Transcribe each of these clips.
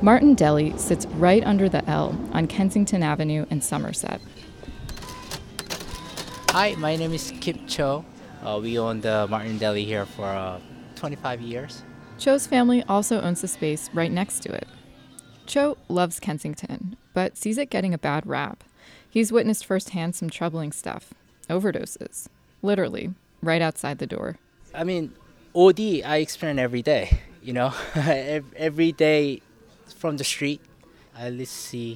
Martin Deli sits right under the L on Kensington Avenue in Somerset. Hi, my name is Kip Cho. We own the Martin Deli here for 25 years. Cho's family also owns the space right next to it. Cho loves Kensington, but sees it getting a bad rap. He's witnessed firsthand some troubling stuff. Overdoses. Literally, right outside the door. I mean, OD I experience every day, you know. Every day from the street, I at least see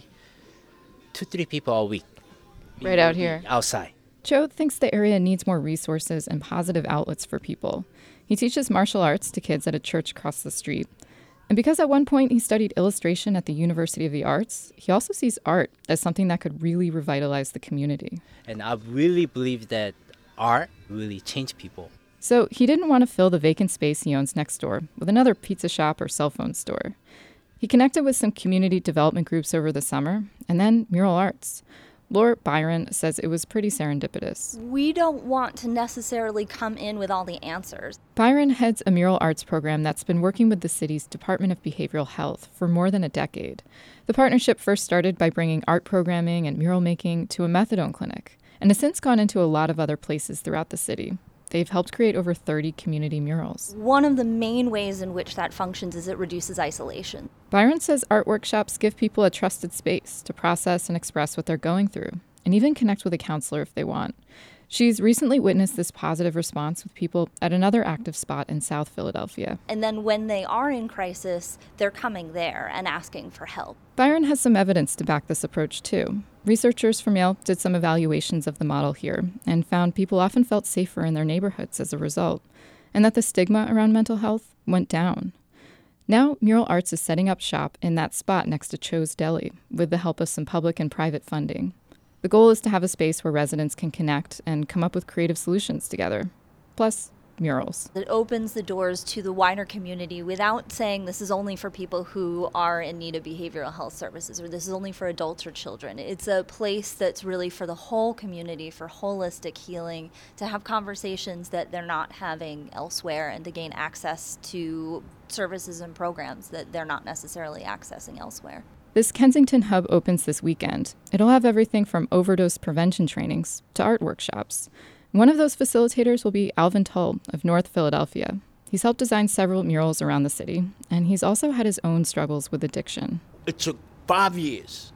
2-3 people a week. Right out here. Outside. Cho thinks the area needs more resources and positive outlets for people. He teaches martial arts to kids at a church across the street. And because at one point he studied illustration at the University of the Arts, he also sees art as something that could really revitalize the community. And I really believe that art really change people. So he didn't want to fill the vacant space he owns next door with another pizza shop or cell phone store. He connected with some community development groups over the summer, and then Mural Arts. Laura Byron says it was pretty serendipitous. We don't want to necessarily come in with all the answers. Byron heads a mural arts program that's been working with the city's Department of Behavioral Health for more than a decade. The partnership first started by bringing art programming and mural making to a methadone clinic, and has since gone into a lot of other places throughout the city. They've helped create over 30 community murals. One of the main ways in which that functions is it reduces isolation. Byron says art workshops give people a trusted space to process and express what they're going through, and even connect with a counselor if they want. She's recently witnessed this positive response with people at another active spot in South Philadelphia. And then when they are in crisis, they're coming there and asking for help. Byron has some evidence to back this approach, too. Researchers from Yale did some evaluations of the model here and found people often felt safer in their neighborhoods as a result, and that the stigma around mental health went down. Now, Mural Arts is setting up shop in that spot next to Cho's Deli with the help of some public and private funding. The goal is to have a space where residents can connect and come up with creative solutions together. Plus, murals. It opens the doors to the wider community without saying this is only for people who are in need of behavioral health services or this is only for adults or children. It's a place that's really for the whole community, for holistic healing, to have conversations that they're not having elsewhere and to gain access to services and programs that they're not necessarily accessing elsewhere. This Kensington hub opens this weekend. It'll have everything from overdose prevention trainings to art workshops. One of those facilitators will be Alvin Tull of North Philadelphia. He's helped design several murals around the city, and he's also had his own struggles with addiction. It took 5 years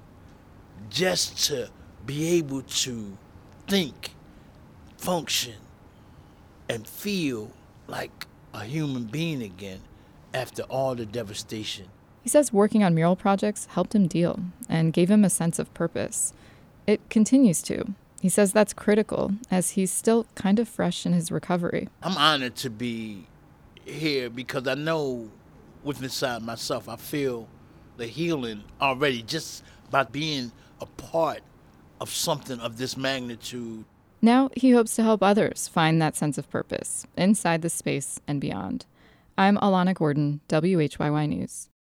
just to be able to think, function, and feel like a human being again after all the devastation. He says working on mural projects helped him deal and gave him a sense of purpose. It continues to. He says that's critical, as he's still kind of fresh in his recovery. I'm honored to be here because I know within inside myself, I feel the healing already just by being a part of something of this magnitude. Now he hopes to help others find that sense of purpose inside the space and beyond. I'm Alana Gordon, WHYY News.